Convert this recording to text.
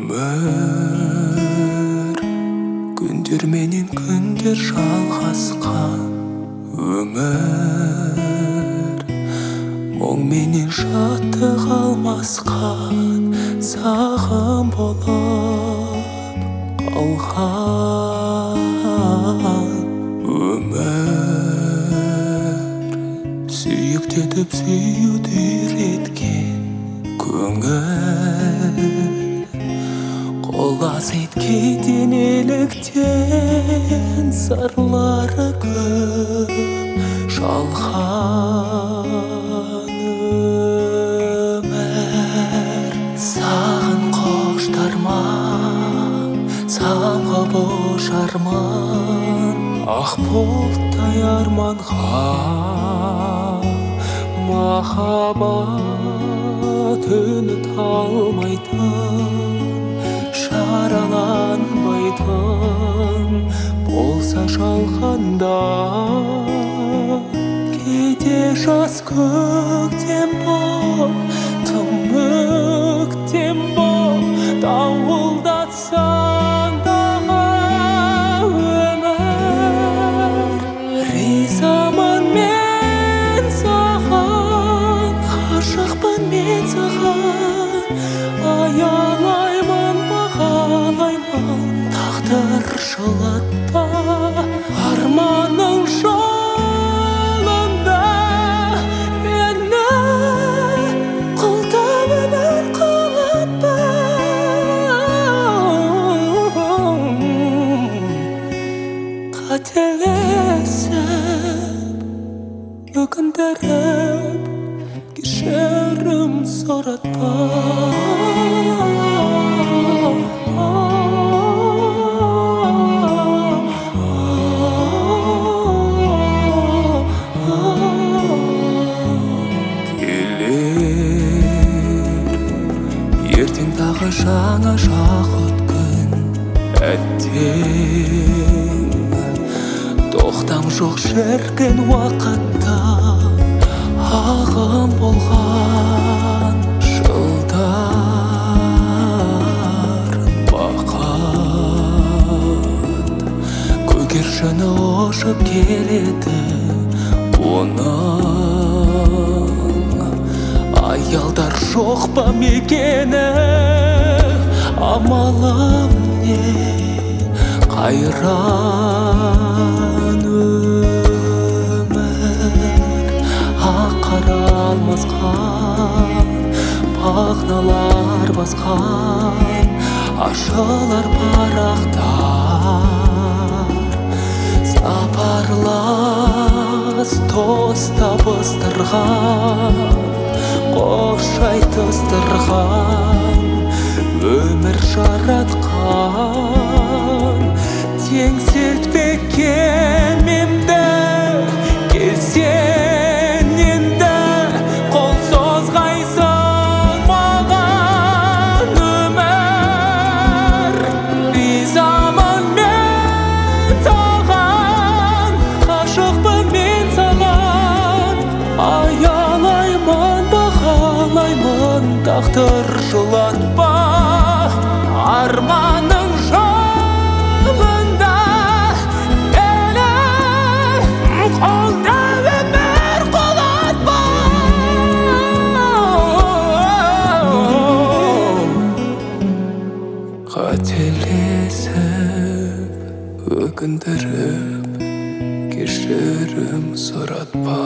өмір күндер менен күндер жалғасқан өмір мұң менен шаттық алмасқан сағым болып қалған өмір сүйіктетіп сүюді үйреткен көңіл қолас еткейден еліктен сарлары көп шалған өмір сағын қоштарман самға бошарман ақ бұлттай арманға махаббат үніт алмайтын жараланбайтын болса жалғанда кейде жас көктем бол тым өктем бол дауылдатсаң дағы өмір ризамын мен саған ғашықпын мен саған аялаймын бағалаймын тағдыр жылатпа арманың жолында мені құлдап өмір құлатпа қателесіп өкіндіріп кешірім сұратпа ертең тағы жаңа шақыт күн әттең тоқтам жоқ шіркін уақытта ағым болған жылдарым бақыт көгершіні ұшып келеді оның аялдар жоқ па мекені амалым не қайран өмір аққара алмасқан мағыналар басқан ашылар парақтар сапарлас тос табыстырған қош айтыстырған өмір жаратқан теңселтпек кемемді келсең енді қол созғайсың маған өмір ризамын мен саған ғашықпын мен саған аялаймын бағалаймын тағдыр жылатпа арманың жолында мені қолдап өмір құлатпа қателесіп өкіндіріп кешірім сұратпа